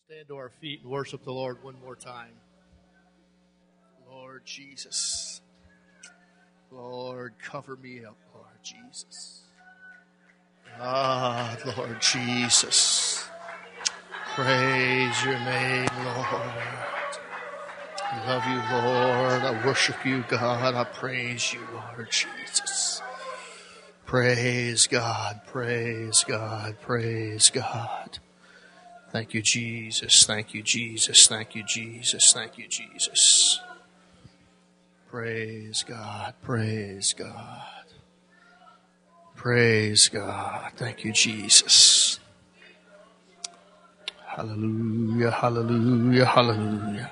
Stand to our feet and worship the Lord one more time. Lord Jesus. Lord, cover me up, Lord Jesus. Lord Jesus. Praise your name, Lord. I love you, Lord. I worship you, God. I praise you, Lord Jesus. Praise God, praise God, praise God. Thank you, Jesus. Thank you, Jesus. Thank you, Jesus. Thank you, Jesus. Praise God. Praise God. Praise God. Thank you, Jesus. Hallelujah. Hallelujah. Hallelujah.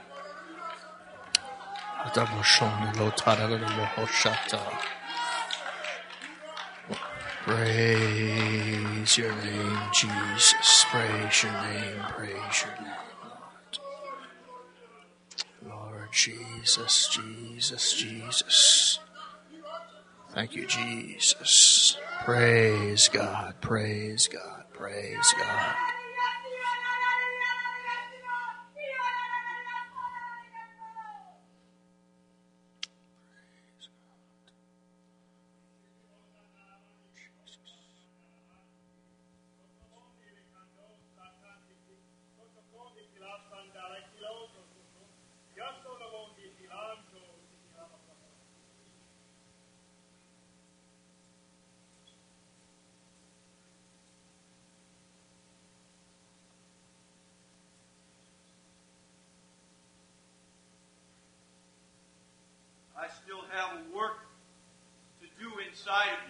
Praise your name, Jesus. Praise your name. Praise your name, Lord. Lord Jesus, Jesus, Jesus. Thank you, Jesus. Praise God. Praise God. Praise God. I still have work to do inside of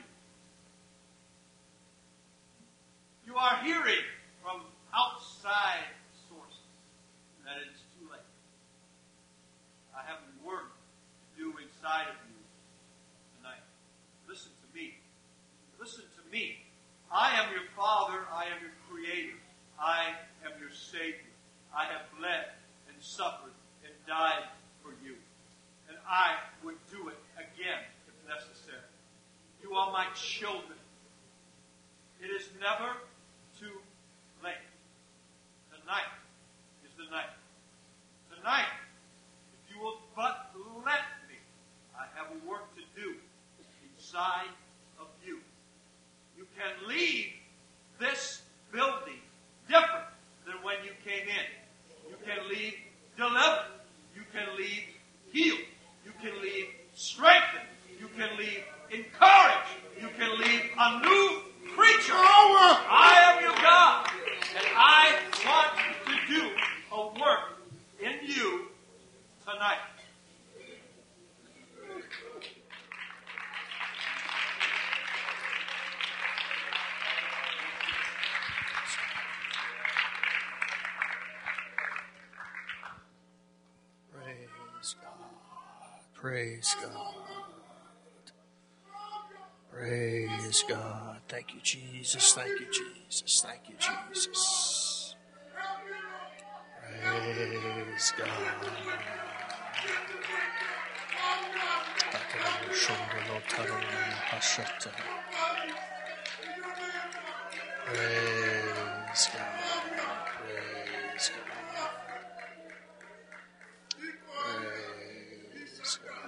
you. You are hearing from outside sources that it's too late. I have work to do inside of you tonight. Listen to me. Listen to me. I am your Father. I am your Creator. I am your Savior. I have bled and suffered and died for you. And I would do it again if necessary. You are my children. It is never too late. Tonight is the night. Tonight, if you will but let me, I have a work to do inside of you. You can leave this building different than when you came in. You can leave delivered. You can leave healed. You can leave strengthened. You can leave encouraged. You can leave a new creature. I am your God, and I want to do a work in you tonight. Praise God. Praise God. Praise God. Thank you, Jesus. Thank you, Jesus. Thank you, Jesus. Praise God. Praise God. Praise God. Praise God.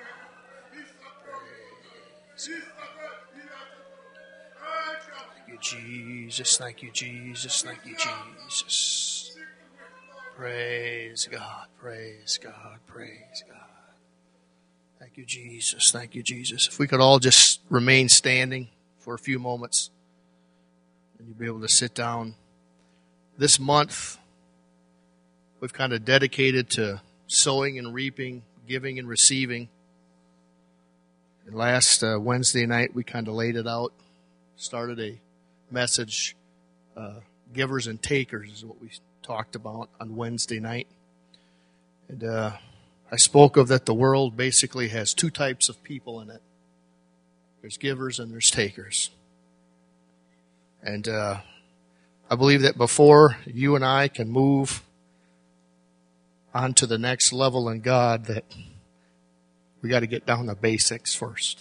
Thank you, Jesus. Thank you, Jesus. Thank you, Jesus. Praise God. Praise God. Praise God. Thank you, Jesus. Thank you, Jesus. If we could all just remain standing for a few moments, and you'll be able to sit down. This month, we've kind of dedicated to sowing and reaping, giving and receiving. And last Wednesday night, we kind of laid it out, started a message, givers and takers is what we talked about on Wednesday night. And I spoke of that the world basically has two types of people in it. There's givers and there's takers. And I believe that before you and I can move on to the next level in God, that we got to get down to basics first.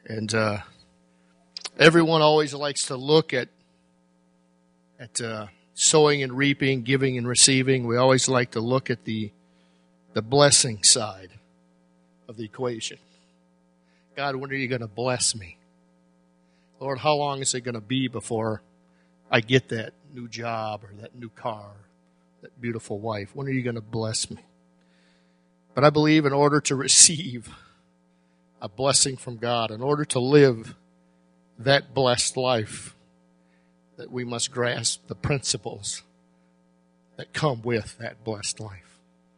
And everyone always likes to look at sowing and reaping, giving and receiving, we always like to look at the blessing side of the equation. God, when are you going to bless me? Lord, how long is it going to be before I get that new job or that new car, that beautiful wife? When are you going to bless me? But I believe in order to receive a blessing from God, in order to live that blessed life, that we must grasp the principles that come with that blessed life.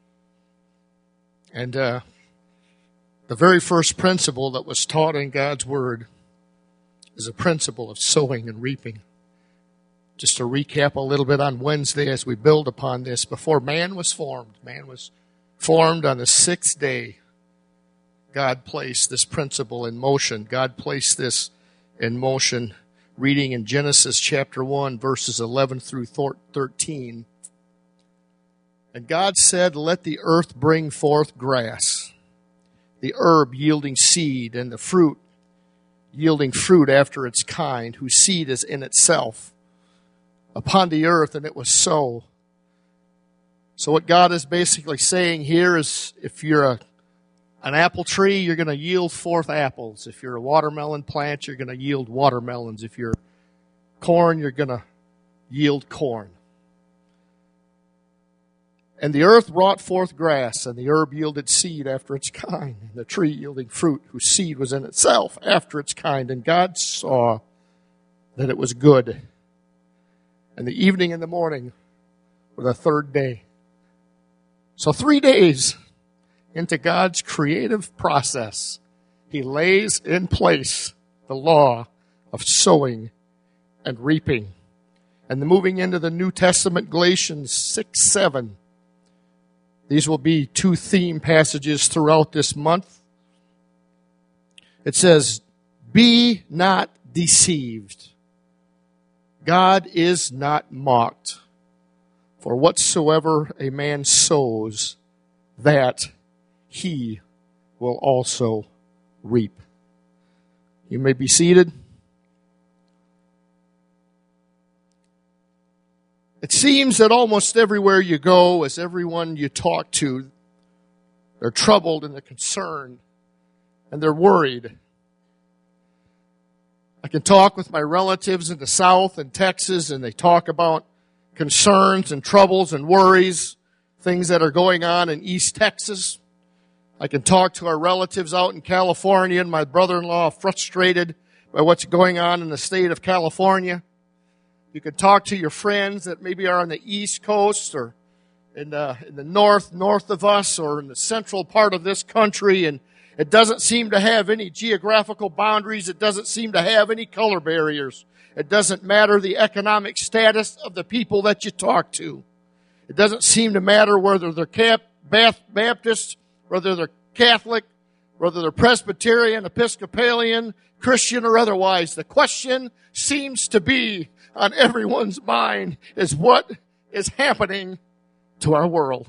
And the very first principle that was taught in God's Word is a principle of sowing and reaping. Just to recap a little bit on Wednesday as we build upon this, before man was formed on the sixth day, God placed this principle in motion. God placed this in motion, reading in Genesis chapter 1, verses 11 through 13. And God said, "Let the earth bring forth grass, the herb yielding seed, and the fruit yielding fruit after its kind, whose seed is in itself, upon the earth," and it was so. So what God is basically saying here is, if you're an apple tree, you're going to yield forth apples. If you're a watermelon plant, you're going to yield watermelons. If you're corn, you're going to yield corn. And the earth brought forth grass, and the herb yielded seed after its kind, and the tree yielding fruit, whose seed was in itself after its kind. And God saw that it was good. And the evening and the morning were the third day. So 3 days into God's creative process, He lays in place the law of sowing and reaping. And then moving into the New Testament, Galatians 6:7. These will be 2 theme passages throughout this month. It says, "Be not deceived. God is not mocked. For whatsoever a man sows, that he will also reap." You may be seated. It seems that almost everywhere you go, as everyone you talk to, they're troubled and they're concerned and they're worried. I can talk with my relatives in the South and Texas, and they talk about concerns and troubles and worries, things that are going on in East Texas. I can talk to our relatives out in California, and my brother-in-law frustrated by what's going on in the state of California. You can talk to your friends that maybe are on the East Coast or in the north of us, or in the central part of this country, and it doesn't seem to have any geographical boundaries. It doesn't seem to have any color barriers. It doesn't matter the economic status of the people that you talk to. It doesn't seem to matter whether they're Baptist, whether they're Catholic, whether they're Presbyterian, Episcopalian, Christian, or otherwise. The question seems to be on everyone's mind is, what is happening to our world?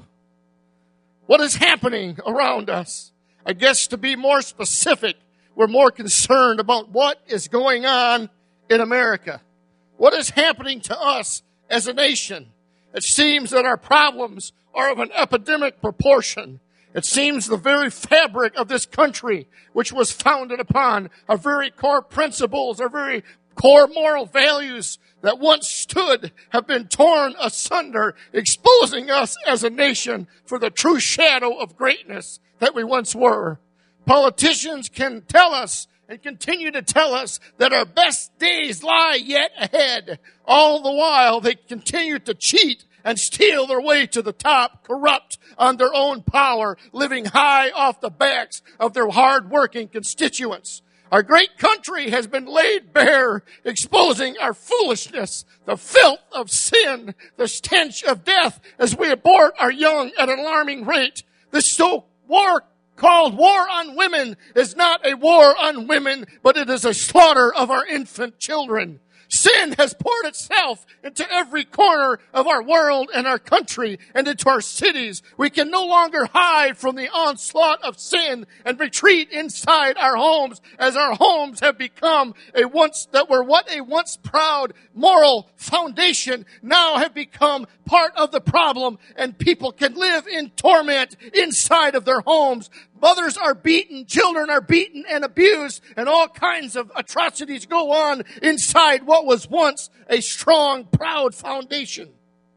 What is happening around us? I guess, to be more specific, we're more concerned about what is going on in America. What is happening to us as a nation? It seems that our problems are of an epidemic proportion. It seems the very fabric of this country, which was founded upon our very core principles, our very core moral values that once stood, have been torn asunder, exposing us as a nation for the true shadow of greatness that we once were. Politicians can tell us and continue to tell us that our best days lie yet ahead. All the while, they continue to cheat and steal their way to the top, corrupt on their own power, living high off the backs of their hard-working constituents. Our great country has been laid bare, exposing our foolishness, the filth of sin, the stench of death, as we abort our young at an alarming rate. This so-called war on women is not a war on women, but it is a slaughter of our infant children. Sin has poured itself into every corner of our world and our country and into our cities. We can no longer hide from the onslaught of sin and retreat inside our homes, as our homes have become a once proud moral foundation now have become part of the problem, and people can live in torment inside of their homes. Mothers are beaten, children are beaten and abused, and all kinds of atrocities go on inside what was once a strong, proud foundation.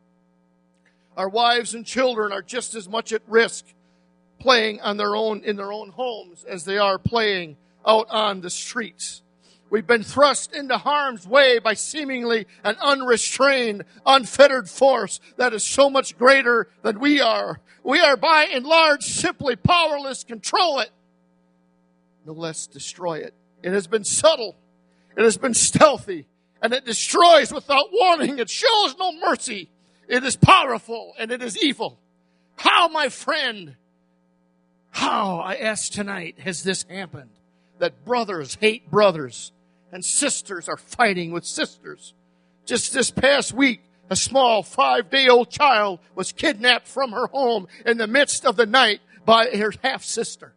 Our wives and children are just as much at risk playing in their own homes as they are playing out on the streets. We've been thrust into harm's way by seemingly an unrestrained, unfettered force that is so much greater than we are. We are by and large simply powerless to control it, no less destroy it. It has been subtle, it has been stealthy, and it destroys without warning. It shows no mercy. It is powerful and it is evil. How, my friend, how, I ask tonight, has this happened? That brothers hate brothers and sisters are fighting with sisters. Just this past week, a small 5-day-old child was kidnapped from her home in the midst of the night by her half-sister.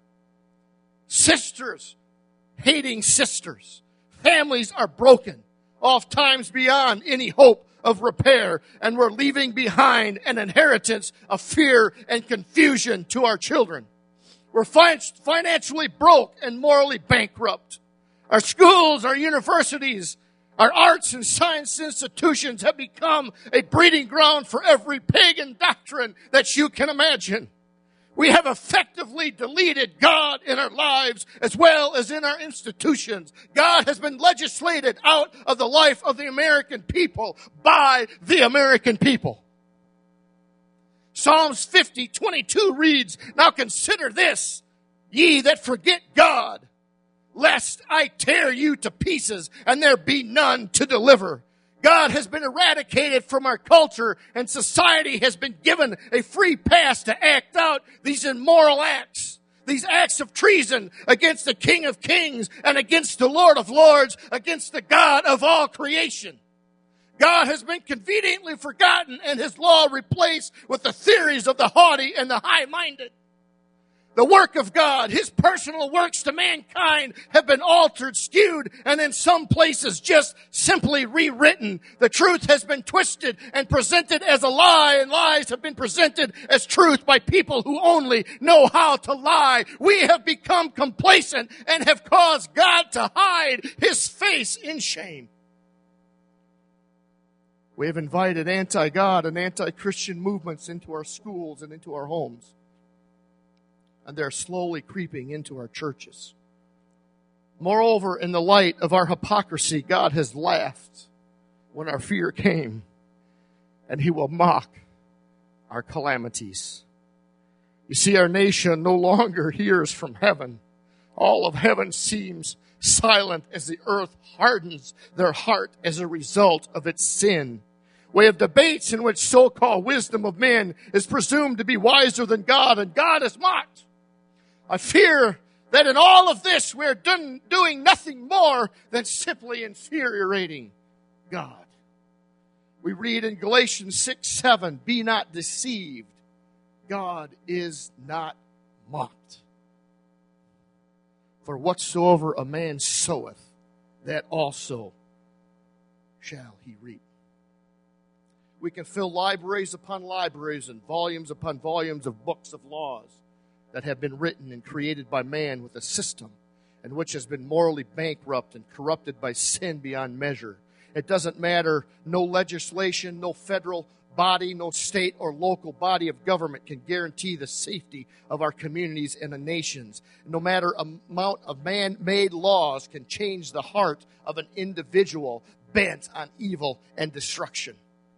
Sisters hating sisters. Families are broken, oftentimes beyond any hope of repair, and we're leaving behind an inheritance of fear and confusion to our children. We're financially broke and morally bankrupt. Our schools, our universities, our arts and science institutions have become a breeding ground for every pagan doctrine that you can imagine. We have effectively deleted God in our lives as well as in our institutions. God has been legislated out of the life of the American people by the American people. Psalms 50:22 reads, "Now consider this, ye that forget God, lest I tear you to pieces and there be none to deliver." God has been eradicated from our culture, and society has been given a free pass to act out these immoral acts, these acts of treason against the King of Kings and against the Lord of Lords, against the God of all creation. God has been conveniently forgotten and his law replaced with the theories of the haughty and the high-minded. The work of God, his personal works to mankind, have been altered, skewed, and in some places just simply rewritten. The truth has been twisted and presented as a lie, and lies have been presented as truth by people who only know how to lie. We have become complacent and have caused God to hide his face in shame. We have invited anti-God and anti-Christian movements into our schools and into our homes. And they're slowly creeping into our churches. Moreover, in the light of our hypocrisy, God has laughed when our fear came, and he will mock our calamities. You see, our nation no longer hears from heaven. All of heaven seems silent as the earth hardens their heart as a result of its sin. We have debates in which so-called wisdom of men is presumed to be wiser than God, and God is mocked. I fear that in all of this we're doing nothing more than simply infuriating God. We read in Galatians 6:7, "Be not deceived, God is not mocked. For whatsoever a man soweth, that also shall he reap." We can fill libraries upon libraries and volumes upon volumes of books of laws that have been written and created by man with a system and which has been morally bankrupt and corrupted by sin beyond measure. It doesn't matter. No legislation, no federal body, no state or local body of government can guarantee the safety of our communities and the nations. No matter amount of man-made laws can change the heart of an individual bent on evil and destruction.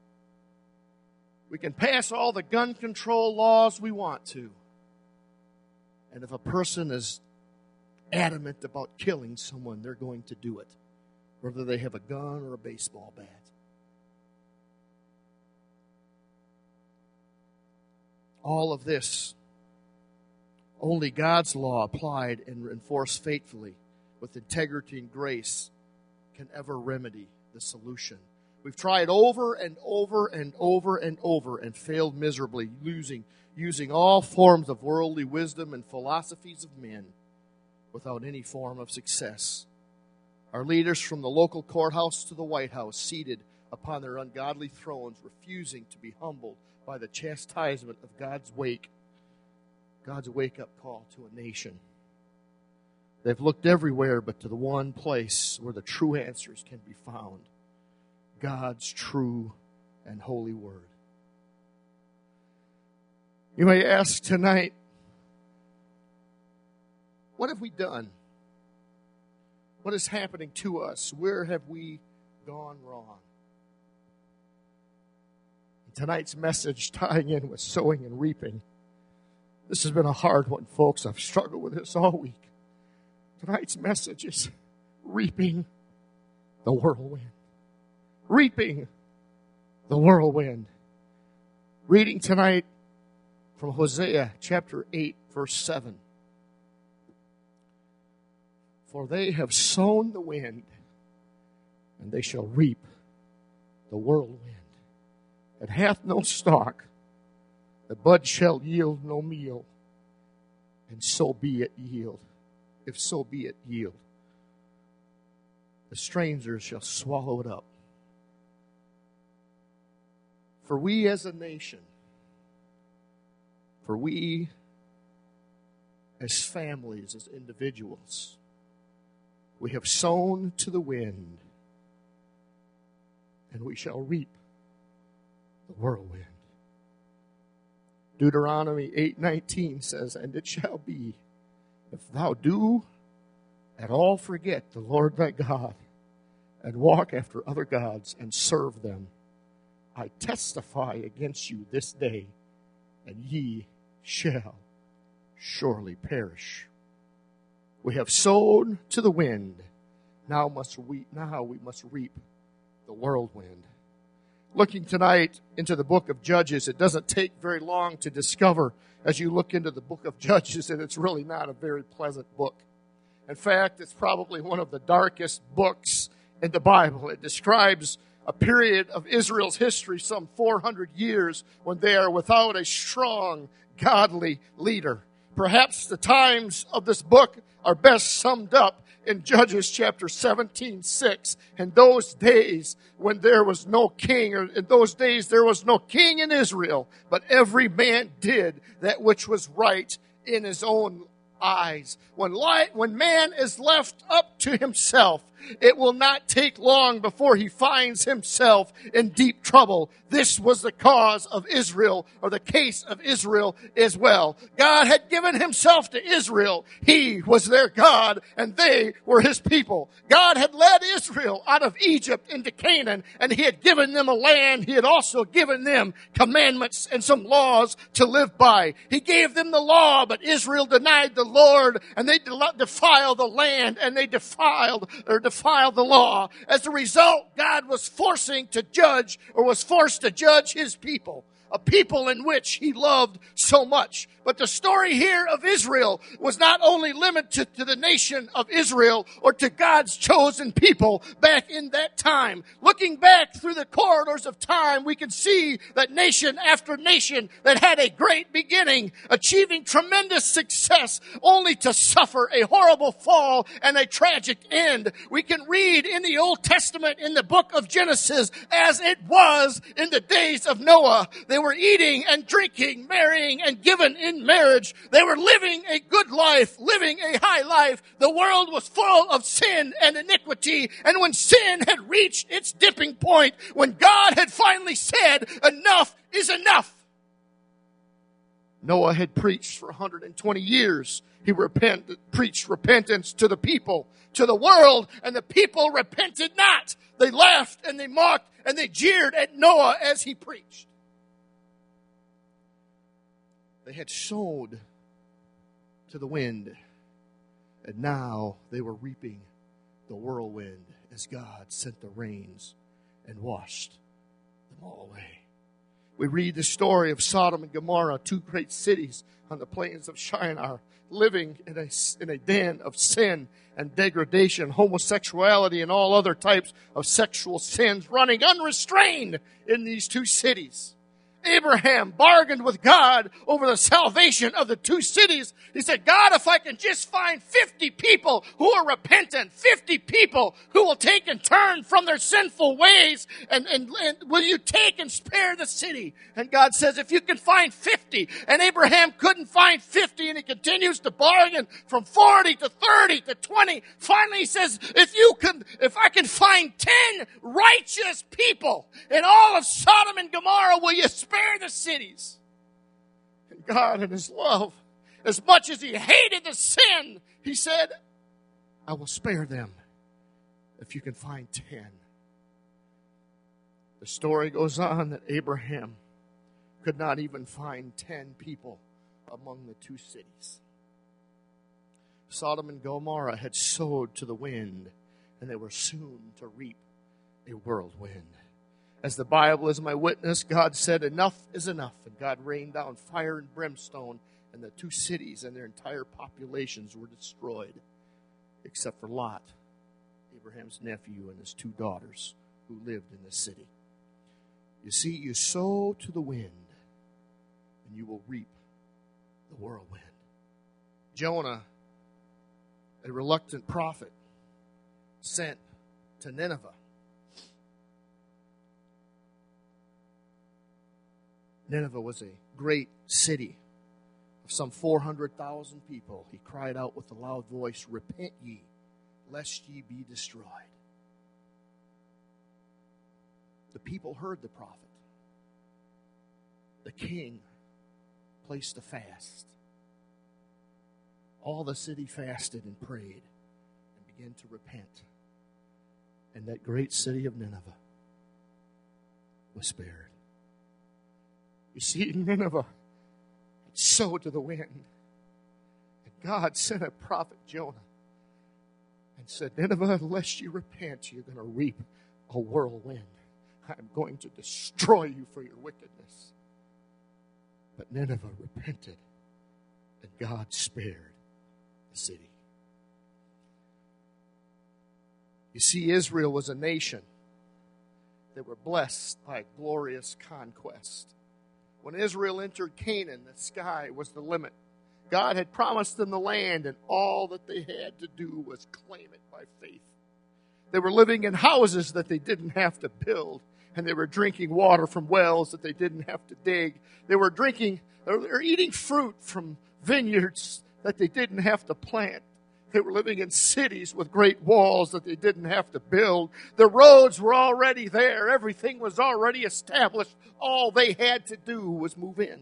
We can pass all the gun control laws we want to. And if a person is adamant about killing someone, they're going to do it, whether they have a gun or a baseball bat. All of this, only God's law applied and enforced faithfully with integrity and grace can ever remedy the solution. We've tried over and over and over and over and failed miserably, using all forms of worldly wisdom and philosophies of men without any form of success. Our leaders from the local courthouse to the White House, seated upon their ungodly thrones, refusing to be humbled by the chastisement of God's wake-up call to a nation. They've looked everywhere but to the one place where the true answers can be found: God's true and holy word. You may ask tonight, what have we done? What is happening to us? Where have we gone wrong? Tonight's message, tying in with sowing and reaping. This has been a hard one, folks. I've struggled with this all week. Tonight's message is reaping the whirlwind. Reaping the whirlwind. Reading tonight from Hosea chapter 8, verse 7. For they have sown the wind, and they shall reap the whirlwind. It hath no stalk, the bud shall yield no meal, and so be it yield. If so be it yield. The stranger shall swallow it up. For we as a nation, for we as families, as individuals, we have sown to the wind, and we shall reap the whirlwind. Deuteronomy 8:19 says, and it shall be, if thou do at all forget the Lord thy God, and walk after other gods, and serve them, I testify against you this day, and ye shall surely perish. We have sown to the wind, now we must reap the whirlwind. Looking tonight into the book of Judges, it doesn't take very long to discover as you look into the book of Judges that it's really not a very pleasant book. In fact, it's probably one of the darkest books in the Bible. It describes a period of Israel's history, some 400 years, when they are without a strong, godly leader. Perhaps the times of this book are best summed up in Judges chapter 17:6. In those days when there was no king, or in those days there was no king in Israel, but every man did that which was right in his own eyes. When man is left up to himself, it will not take long before he finds himself in deep trouble. This was the cause of Israel, or the case of Israel as well. God had given himself to Israel. He was their God, and they were his people. God had led Israel out of Egypt into Canaan, and he had given them a land. He had also given them commandments and some laws to live by. He gave them the law, but Israel denied the Lord, and they defiled the land, and they defiled the law. As a result, God was forced to judge his people, a people in which he loved so much. But the story here of Israel was not only limited to the nation of Israel or to God's chosen people back in that time. Looking back through the corridors of time, we can see that nation after nation that had a great beginning, achieving tremendous success, only to suffer a horrible fall and a tragic end. We can read in the Old Testament, in the book of Genesis, as it was in the days of Noah. They were eating and drinking, marrying and given in marriage. They were living a good life, living a high life. The world was full of sin and iniquity. And when sin had reached its dipping point, when God had finally said, enough is enough, Noah had preached for 120 years. He preached repentance to the people, to the world, and the people repented not. They laughed and they mocked and they jeered at Noah as he preached. They had sown to the wind, and now they were reaping the whirlwind as God sent the rains and washed them all away. We read the story of Sodom and Gomorrah, two great cities on the plains of Shinar, living in a den of sin and degradation, homosexuality, and all other types of sexual sins running unrestrained in these two cities. Abraham bargained with God over the salvation of the two cities. He said, God, if I can just find 50 people who are repentant, 50 people who will take and turn from their sinful ways, and will you take and spare the city? And God says, if you can find 50, and Abraham couldn't find 50, and he continues to bargain from 40 to 30 to 20. Finally he says, if I can find 10 righteous people in all of Sodom and Gomorrah, will you spare the cities? And God, in His love, as much as He hated the sin, He said, I will spare them if you can find 10. The story goes on that Abraham could not even find 10 people among the two cities. Sodom and Gomorrah had sowed to the wind, and they were soon to reap a whirlwind. As the Bible is my witness, God said, enough is enough. And God rained down fire and brimstone, and the two cities and their entire populations were destroyed, except for Lot, Abraham's nephew, and his two daughters who lived in the city. You see, you sow to the wind, and you will reap the whirlwind. Jonah, a reluctant prophet, sent to Nineveh. Nineveh was a great city of some 400,000 people. He cried out with a loud voice, repent ye, lest ye be destroyed. The people heard the prophet. The king placed a fast. All the city fasted and prayed and began to repent. And that great city of Nineveh was spared. You see, Nineveh had sowed to the wind. And God sent a prophet, Jonah, and said, Nineveh, unless you repent, you're going to reap a whirlwind. I'm going to destroy you for your wickedness. But Nineveh repented, and God spared the city. You see, Israel was a nation that were blessed by a glorious conquest. When Israel entered Canaan, the sky was the limit. God had promised them the land, and all that they had to do was claim it by faith. They were living in houses that they didn't have to build, and they were drinking water from wells that they didn't have to dig. They were eating fruit from vineyards that they didn't have to plant. They were living in cities with great walls that they didn't have to build. The roads were already there. Everything was already established. All they had to do was move in.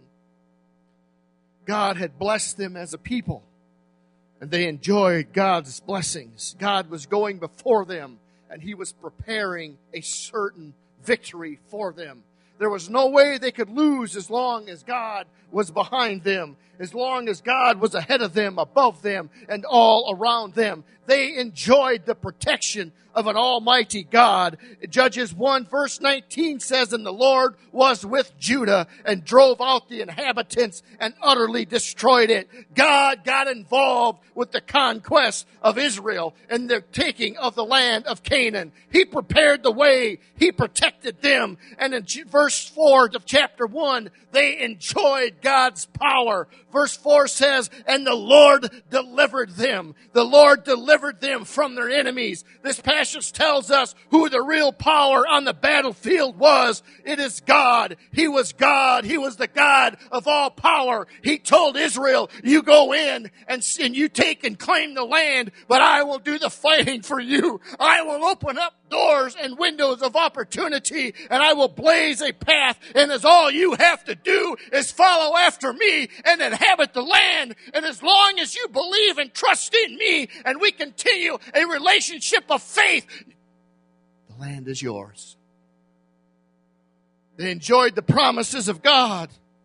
God had blessed them as a people, and they enjoyed God's blessings. God was going before them, and He was preparing a certain victory for them. There was no way they could lose as long as God was behind them, as long as God was ahead of them, above them, and all around them. They enjoyed the protection of an almighty God. Judges 1 verse 19 says, and the Lord was with Judah and drove out the inhabitants and utterly destroyed it. God got involved with the conquest of Israel and the taking of the land of Canaan. He prepared the way. He protected them. And in verse 4 of chapter 1, they enjoyed God's power. Verse 4 says, and the Lord delivered them. The Lord delivered them from their enemies. This passage tells us who the real power on the battlefield was. It is God. He was God. He was the God of all power. He told Israel, you go in and you take and claim the land, but I will do the fighting for you. I will open up doors and windows of opportunity, and I will blaze a path, and as all you have to do is follow after me and inhabit the land. And as long as you believe and trust in me, and we continue a relationship of faith, the land is yours. They enjoyed the promises of God.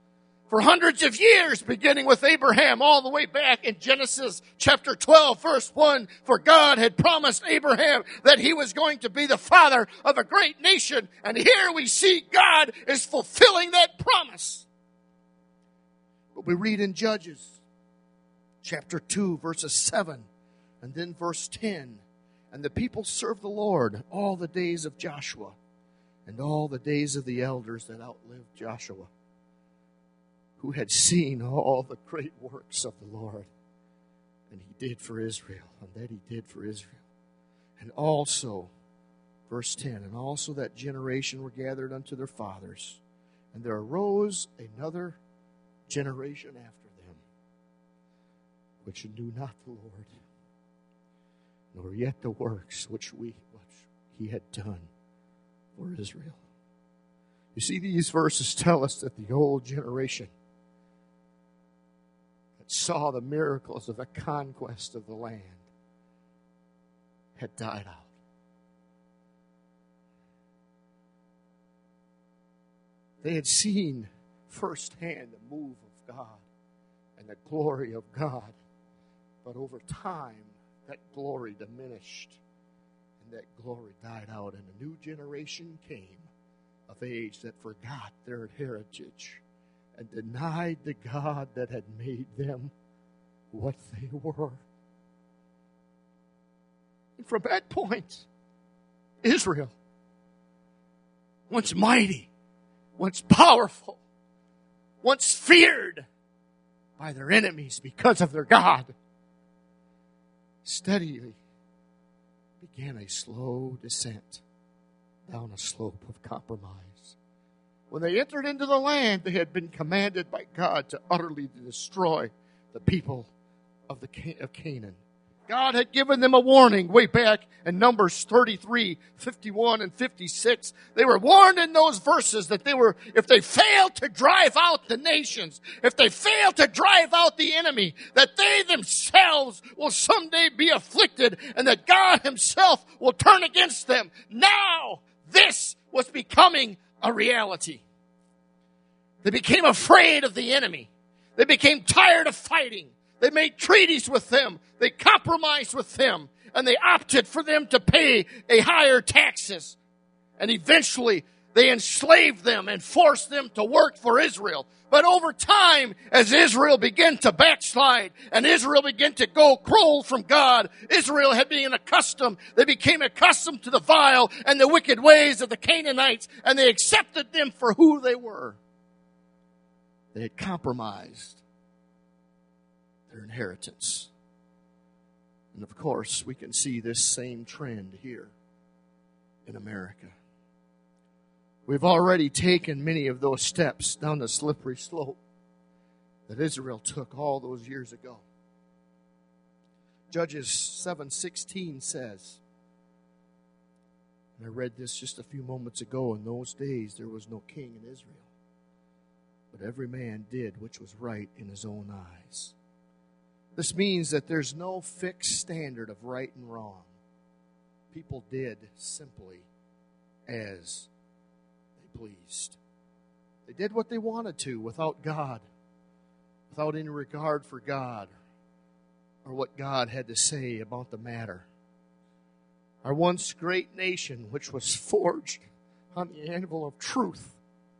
For hundreds of years, beginning with Abraham all the way back in Genesis chapter 12, verse 1, for God had promised Abraham that he was going to be the father of a great nation. And here we see God is fulfilling that promise. But we read in Judges chapter 2, verses 7, and then verse 10. And the people served the Lord all the days of Joshua and all the days of the elders that outlived Joshua, who had seen all the great works of the Lord, and he did for Israel, and that he did for Israel. And also, verse 10, and also that generation were gathered unto their fathers, and there arose another generation after them, which knew not the Lord, nor yet the works which he had done for Israel. You see, these verses tell us that the old generation that saw the miracles of the conquest of the land had died out. They had seen firsthand the move of God and the glory of God. But over time, that glory diminished and that glory died out. And a new generation came of age that forgot their heritage and denied the God that had made them what they were. And from that point, Israel, once mighty, once powerful, once feared by their enemies because of their God, steadily began a slow descent down a slope of compromise. When they entered into the land, they had been commanded by God to utterly destroy the people of Canaan. God had given them a warning way back in Numbers 33, 51, and 56. They were warned in those verses that if they failed to drive out the nations, if they failed to drive out the enemy, that they themselves will someday be afflicted and that God himself will turn against them. Now, this was becoming a reality. They became afraid of the enemy. They became tired of fighting. They made treaties with them. They compromised with them. And they opted for them to pay a higher taxes. And eventually, they enslaved them and forced them to work for Israel. But over time, as Israel began to backslide and Israel began to go cruel from God, Israel had been accustomed. They became accustomed to the vile and the wicked ways of the Canaanites, and they accepted them for who they were. They had compromised their inheritance. And of course, we can see this same trend here in America. We've already taken many of those steps down the slippery slope that Israel took all those years ago. Judges 7:16 says, and I read this just a few moments ago, in those days there was no king in Israel, but every man did which was right in his own eyes. This means that there's no fixed standard of right and wrong. People did simply as they pleased. They did what they wanted to without God, without any regard for God or what God had to say about the matter. Our once great nation, which was forged on the anvil of truth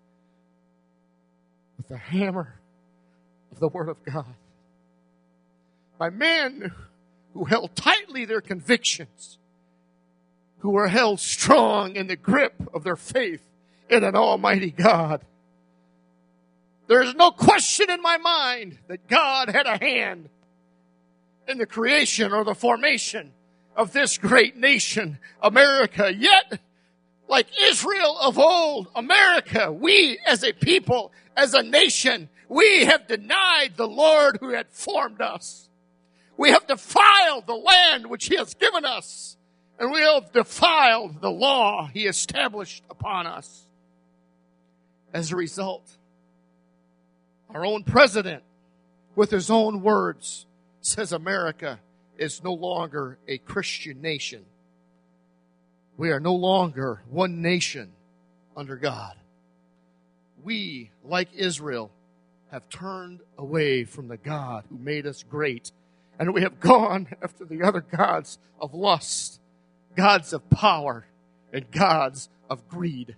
with the hammer of the Word of God, by men who held tightly their convictions, who were held strong in the grip of their faith in an almighty God. There is no question in my mind that God had a hand in the creation or the formation of this great nation, America. Yet, like Israel of old, America, we as a people, as a nation, we have denied the Lord who had formed us. We have defiled the land which He has given us, and we have defiled the law He established upon us. As a result, our own president, with his own words, says America is no longer a Christian nation. We are no longer one nation under God. We, like Israel, have turned away from the God who made us great, and we have gone after the other gods of lust, gods of power, and gods of greed.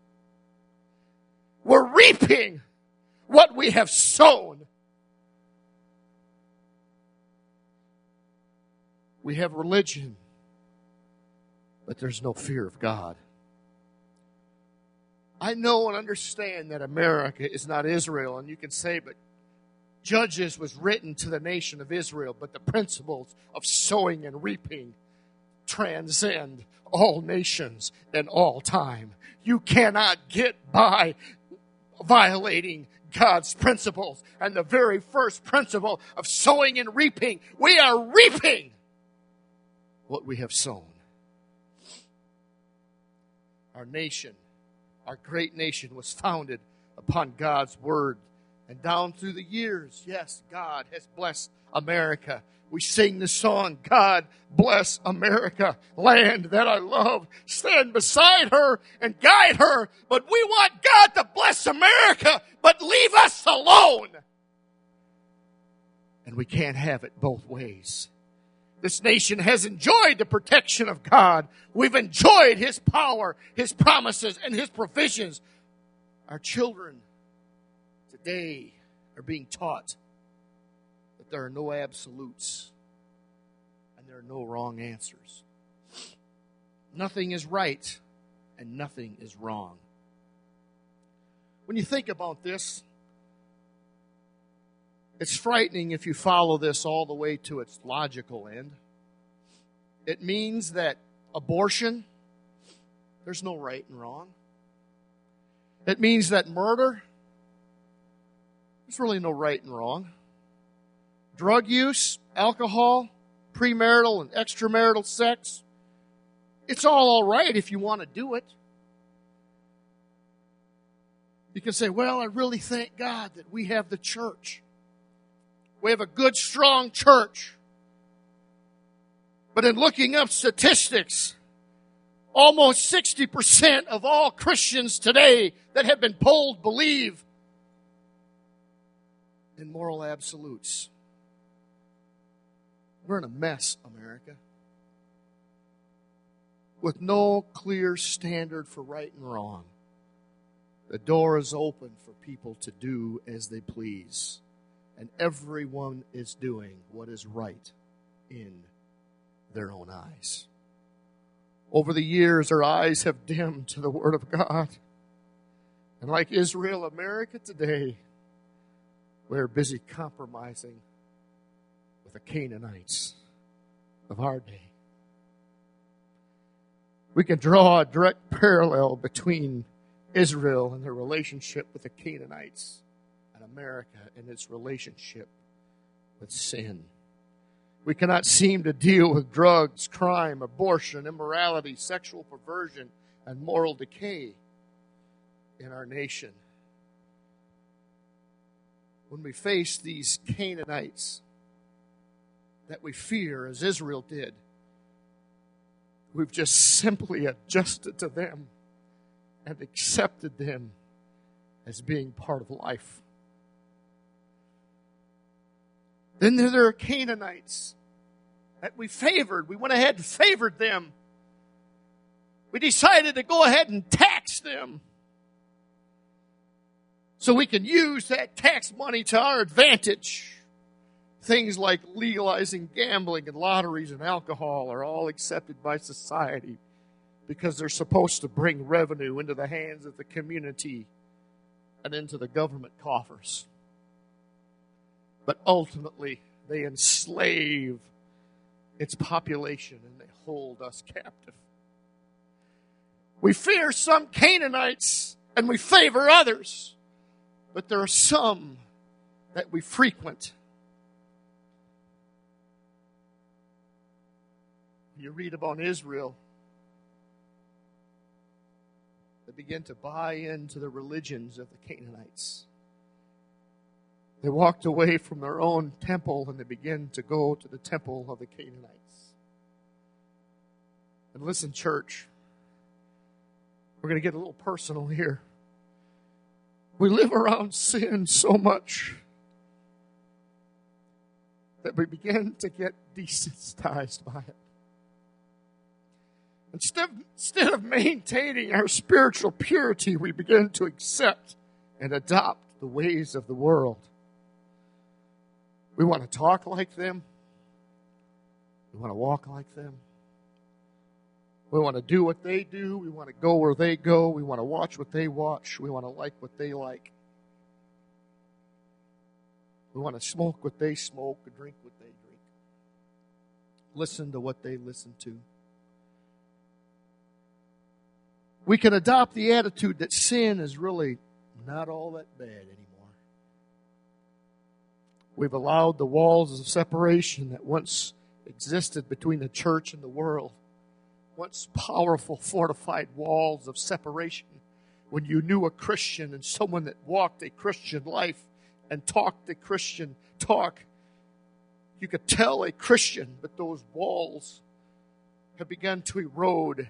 We're reaping what we have sown. We have religion, but there's no fear of God. I know and understand that America is not Israel, and you can say, but Judges was written to the nation of Israel, but the principles of sowing and reaping transcend all nations and all time. You cannot get by violating God's principles. And the very first principle of sowing and reaping, we are reaping what we have sown. Our nation, our great nation, was founded upon God's word. And down through the years, yes, God has blessed America. We sing the song, God bless America, land that I love. Stand beside her and guide her. But we want God to bless America, but leave us alone. And we can't have it both ways. This nation has enjoyed the protection of God. We've enjoyed His power, His promises, and His provisions. Our children today are being taught that there are no absolutes and there are no wrong answers. Nothing is right and nothing is wrong. When you think about this, it's frightening if you follow this all the way to its logical end. It means that abortion, there's no right and wrong. It means that murder, there's really no right and wrong. Drug use, alcohol, premarital and extramarital sex, it's all right if you want to do it. You can say, well, I really thank God that we have the church. We have a good, strong church. But in looking up statistics, almost 60% of all Christians today that have been polled believe in moral absolutes. We're in a mess, America, with no clear standard for right and wrong. The door is open for people to do as they please, and everyone is doing what is right in their own eyes. Over the years, our eyes have dimmed to the Word of God. And like Israel, America today, we're busy compromising with the Canaanites of our day. We can draw a direct parallel between Israel and their relationship with the Canaanites and America and its relationship with sin. We cannot seem to deal with drugs, crime, abortion, immorality, sexual perversion, and moral decay in our nation. When we face these Canaanites that we fear, as Israel did, we've just simply adjusted to them and accepted them as being part of life. Then there are Canaanites that we favored. We went ahead and favored them. We decided to go ahead and tax them so we can use that tax money to our advantage. Things like legalizing gambling and lotteries and alcohol are all accepted by society because they're supposed to bring revenue into the hands of the community and into the government coffers. But ultimately, they enslave its population and they hold us captive. We fear some Canaanites and we favor others, but there are some that we frequent. You read about Israel, they begin to buy into the religions of the Canaanites. They walked away from their own temple and they began to go to the temple of the Canaanites. And listen, church, we're going to get a little personal here. We live around sin so much that we begin to get desensitized by it. Instead of maintaining our spiritual purity, we begin to accept and adopt the ways of the world. We want to talk like them. We want to walk like them. We want to do what they do. We want to go where they go. We want to watch what they watch. We want to like what they like. We want to smoke what they smoke or drink what they drink. Listen to what they listen to. We can adopt the attitude that sin is really not all that bad anymore. We've allowed the walls of separation that once existed between the church and the world, once powerful, fortified walls of separation, when you knew a Christian and someone that walked a Christian life and talked a Christian talk, you could tell a Christian, but those walls have begun to erode.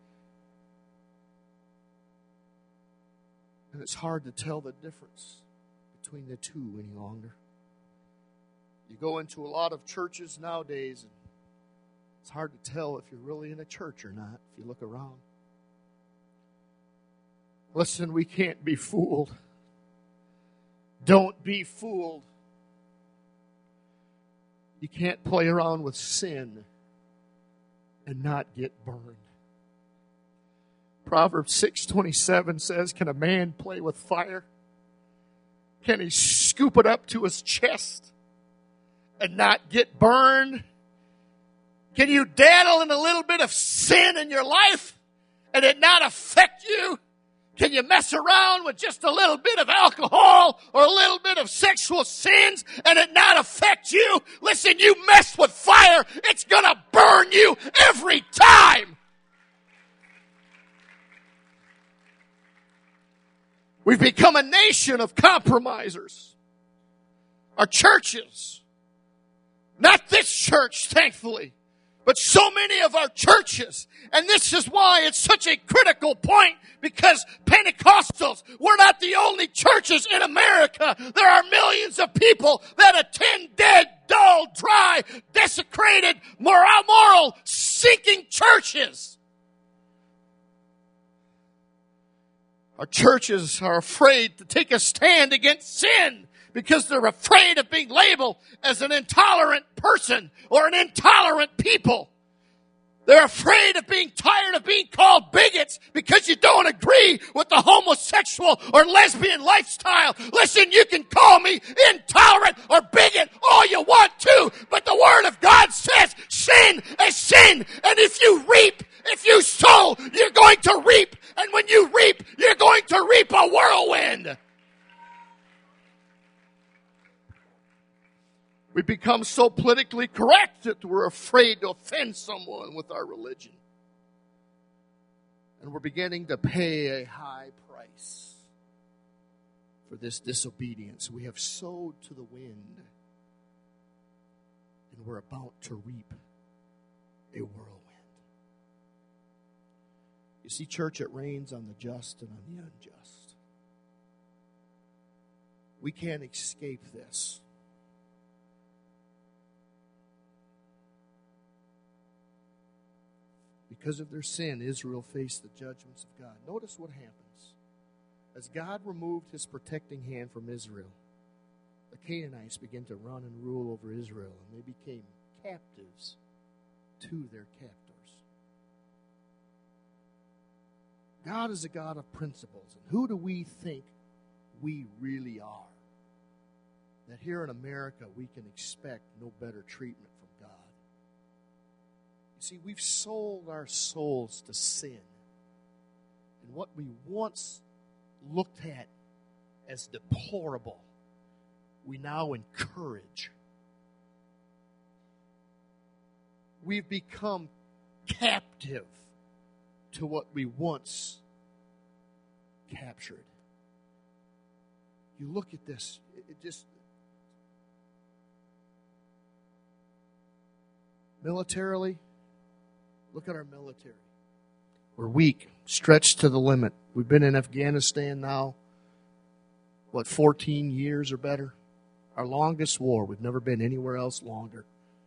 And it's hard to tell the difference between the two any longer. You go into a lot of churches nowadays, and it's hard to tell if you're really in a church or not if you look around. Listen, we can't be fooled. Don't be fooled. You can't play around with sin and not get burned. Proverbs 6:27 says, can a man play with fire? Can he scoop it up to his chest and not get burned? Can you daddle in a little bit of sin in your life and it not affect you? Can you mess around with just a little bit of alcohol or a little bit of sexual sins and it not affect you? Listen, you mess with fire, it's going to burn you every time. We've become a nation of compromisers. Our churches, not this church, thankfully, but so many of our churches. And this is why it's such a critical point, because Pentecostals, we're not the only churches in America. There are millions of people that attend dead, dull, dry, desecrated, moral, sinking churches. Our churches are afraid to take a stand against sin because they're afraid of being labeled as an intolerant person or an intolerant people. They're afraid of being tired of being called bigots because you don't agree with the homosexual or lesbian lifestyle. Listen, you can call me intolerant or bigot all you want to, but the Word of God says sin is sin. And if you sow, you're going to reap. And when you reap, you're going to reap a whirlwind. We become so politically correct that we're afraid to offend someone with our religion. And we're beginning to pay a high price for this disobedience. We have sowed to the wind, and we're about to reap a whirlwind. You see, church, it rains on the just and on the unjust. We can't escape this. Because of their sin, Israel faced the judgments of God. Notice what happens. As God removed his protecting hand from Israel, the Canaanites began to run and rule over Israel, and they became captives to their captors. God is a God of principles. And who do we think we really are? That here in America we can expect no better treatment from God. You see, we've sold our souls to sin. And what we once looked at as deplorable, we now encourage. We've become captive to what we once captured. You look at this, it just... Militarily, look at our military. We're weak, stretched to the limit. We've been in Afghanistan now 14 years or better? Our longest war. We've never been anywhere else longer.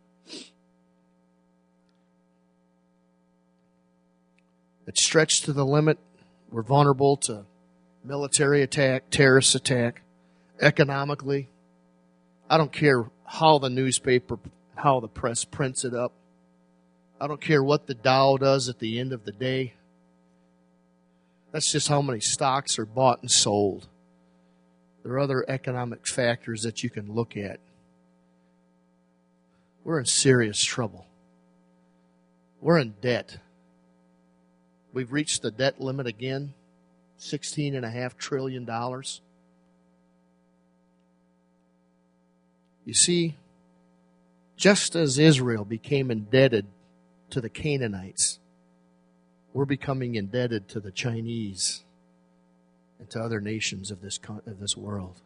It's stretched to the limit. We're vulnerable to military attack, terrorist attack, economically. I don't care how the newspaper, how the press prints it up. I don't care what the Dow does at the end of the day. That's just how many stocks are bought and sold. There are other economic factors that you can look at. We're in serious trouble. We're in debt. We've reached the debt limit again, $16.5 trillion. You see, just as Israel became indebted to the Canaanites, we're becoming indebted to the Chinese and to other nations of this world.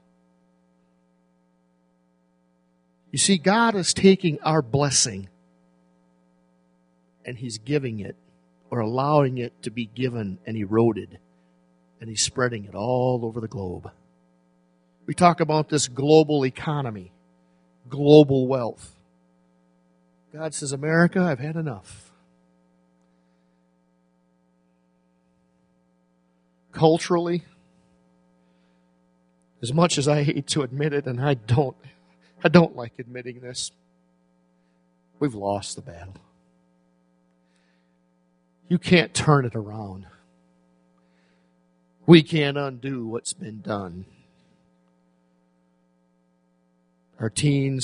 You see, God is taking our blessing and He's giving it, or allowing it to be given and eroded, and He's spreading it all over the globe. We talk about this global economy, global wealth. God says, America, I've had enough. Culturally, as much as I hate to admit it, and I don't like admitting this, we've lost the battle. You can't turn it around. We can't undo what's been done. Our teen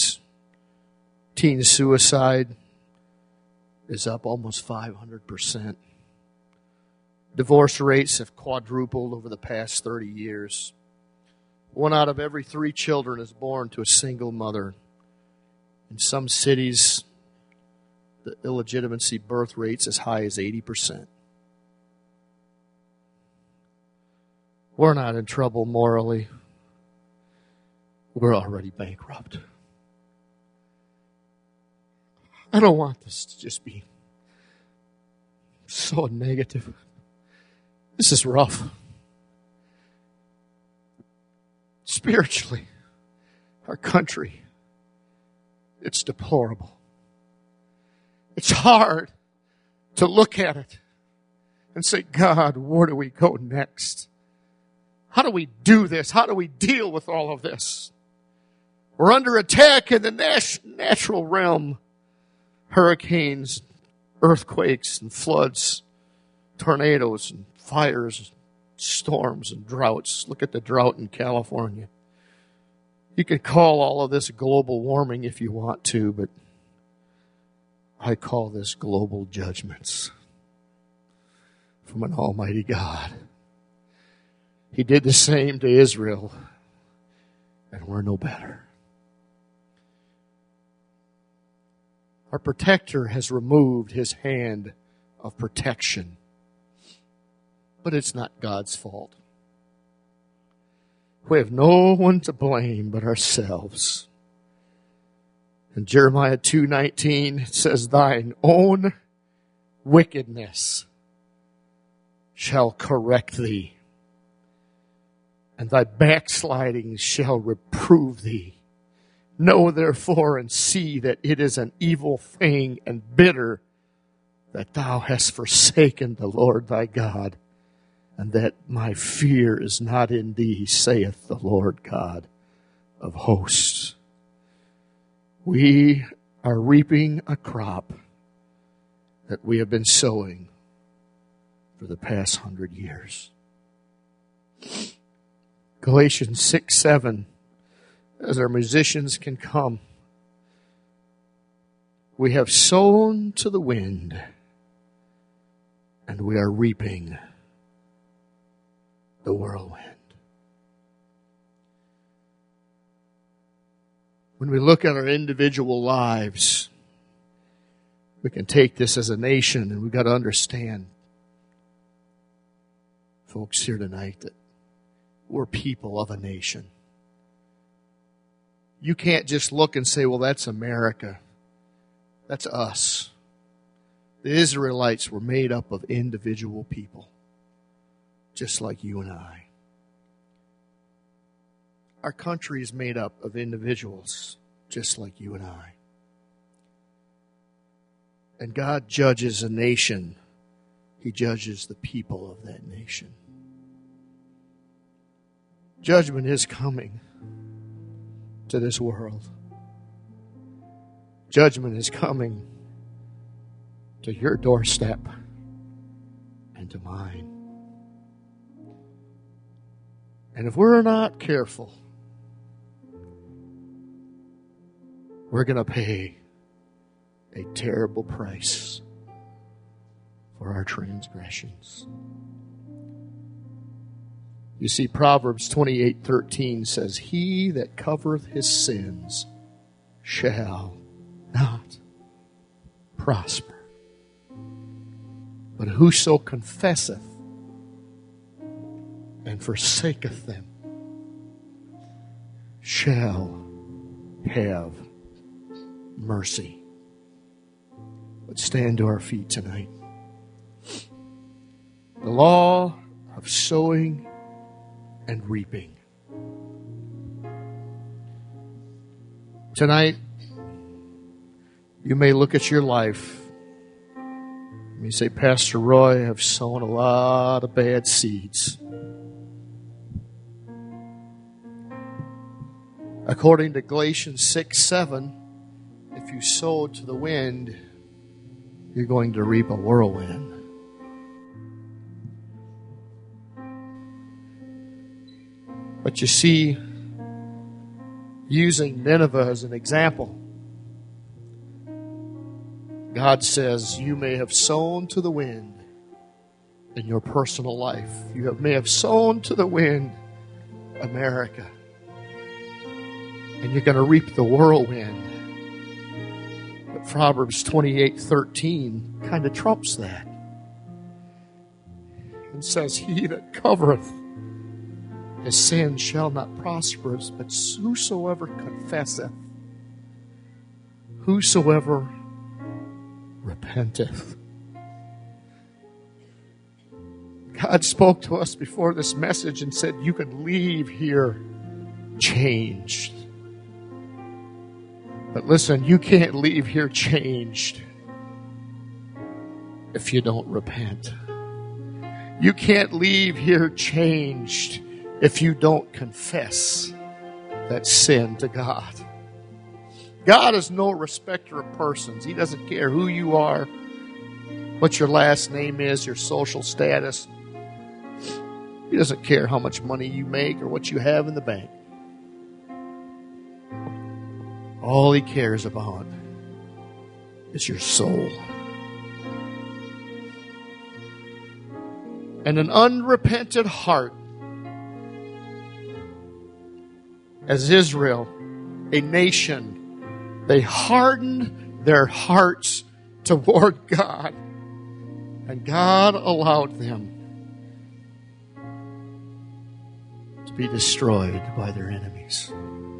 suicide is up almost 500%. Divorce rates have quadrupled over the past 30 years. 1 out of every 3 children is born to a single mother. In some cities, the illegitimacy birth rates as high as 80%. We're not in trouble morally. We're already bankrupt. I don't want this to just be so negative. This is rough. Spiritually, our country, it's deplorable. It's hard to look at it and say, God, where do we go next? How do we do this? How do we deal with all of this? We're under attack in the natural realm. Hurricanes, earthquakes, and floods, tornadoes, and fires, storms, and droughts. Look at the drought in California. You can call all of this global warming if you want to, but I call this global judgments from an almighty God. He did the same to Israel, and we're no better. Our protector has removed His hand of protection, but it's not God's fault. We have no one to blame but ourselves. In Jeremiah 2:19, it says, thine own wickedness shall correct thee, and thy backsliding shall reprove thee. Know therefore and see that it is an evil thing and bitter that thou hast forsaken the Lord thy God, and that my fear is not in thee, saith the Lord God of hosts. We are reaping a crop that we have been sowing for the past 100 years. Galatians 6:7, as our musicians can come, we have sown to the wind, and we are reaping the whirlwind. When we look at our individual lives, we can take this as a nation, and we've got to understand, folks here tonight, that we're people of a nation. You can't just look and say, well, that's America. That's us. The Israelites were made up of individual people, just like you and I. Our country is made up of individuals just like you and I. And God judges a nation. He judges the people of that nation. Judgment is coming to this world. Judgment is coming to your doorstep and to mine. And if we're not careful, we're going to pay a terrible price for our transgressions. You see, Proverbs 28:13 says, "He that covereth his sins shall not prosper. But whoso confesseth and forsaketh them shall have mercy." Let's stand to our feet tonight. The law of sowing and reaping. Tonight, you may look at your life. You may say, "Pastor Roy, I've sown a lot of bad seeds." According to Galatians 6:7, if you sow to the wind, you're going to reap a whirlwind. But you see, using Nineveh as an example, God says you may have sown to the wind in your personal life. You may have sown to the wind, America. And you're going to reap the whirlwind. But Proverbs 28:13 kind of trumps that. And says, "He that covereth his sin shall not prosper, but whosoever confesseth, whosoever repenteth." God spoke to us before this message and said, you can leave here changed. But listen, you can't leave here changed if you don't repent. You can't leave here changed if you don't confess that sin to God. God is no respecter of persons. He doesn't care who you are, what your last name is, your social status. He doesn't care how much money you make or what you have in the bank. All He cares about is your soul. And an unrepentant heart, as Israel, a nation, they hardened their hearts toward God. And God allowed them to be destroyed by their enemies.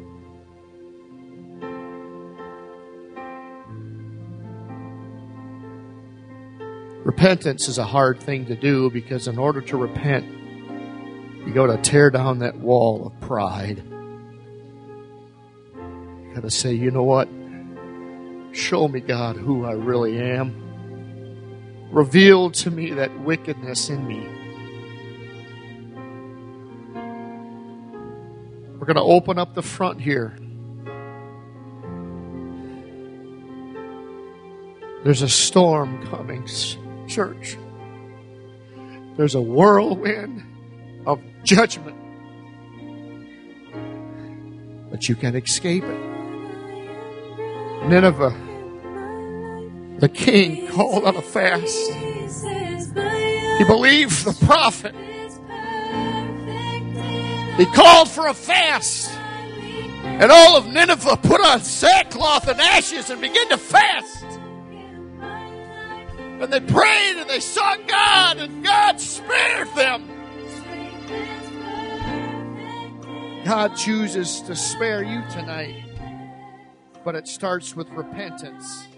Repentance is a hard thing to do because in order to repent, you got to tear down that wall of pride. You got to say, you know what? Show me, God, who I really am. Reveal to me that wickedness in me. We're going to open up the front here. There's a storm coming, church. There's a whirlwind of judgment. But you can escape it. Nineveh, the king called on a fast. He believed the prophet. He called for a fast. And all of Nineveh put on sackcloth and ashes and began to fast. And they prayed and they sought God, and God spared them. God chooses to spare you tonight, but it starts with repentance.